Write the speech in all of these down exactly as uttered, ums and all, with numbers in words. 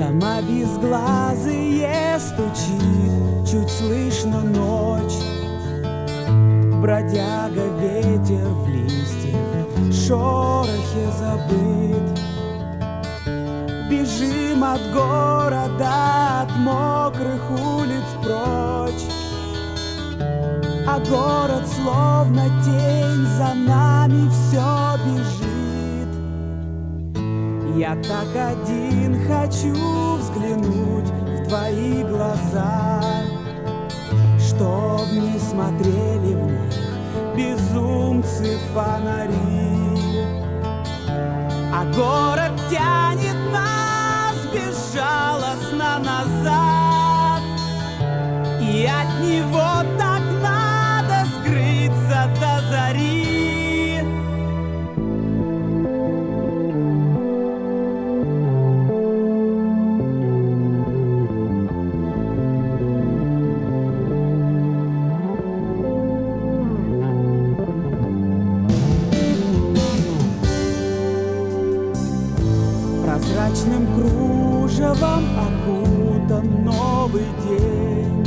Дома безглазые стучит, чуть слышно ночь. Бродяга, ветер в листьях, шорохе забыт. Бежим от города, от мокрых улиц прочь. А город словно тень за нами все бежит. Я так один хочу взглянуть в твои глаза, чтоб не смотрели в них безумцы фонари. А город тянет нас безжалостно назад, и от него так надо скрыться до зари. Прозрачным кружевом окутан новый день,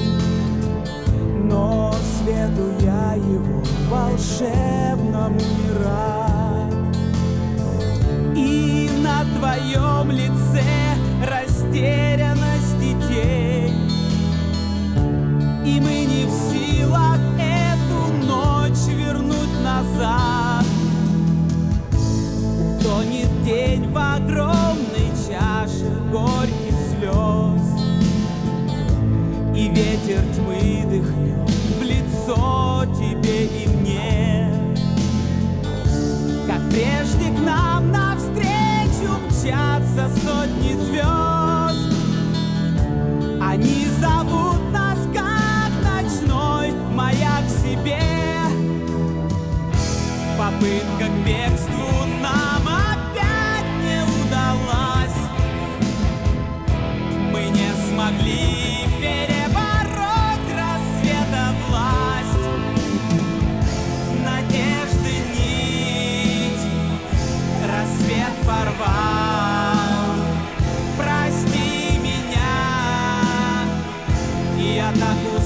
но свету я его волшебному не рад. И на твоем лице растерянность и тень, и мы не в силах эту ночь вернуть назад. Тонет день в огромной чаше горьких слез, и ветер тьмы дыхнет в лицо тебе и мне. Как прежде к нам навстречу мчатся сотни звезд. Они зовут нас, как ночной маяк к себе. Попытка к бегству нам опять не удалась. Мы не смогли перебороть рассвета власть. Надежды нить рассвет порвал. Прости меня, я так устал.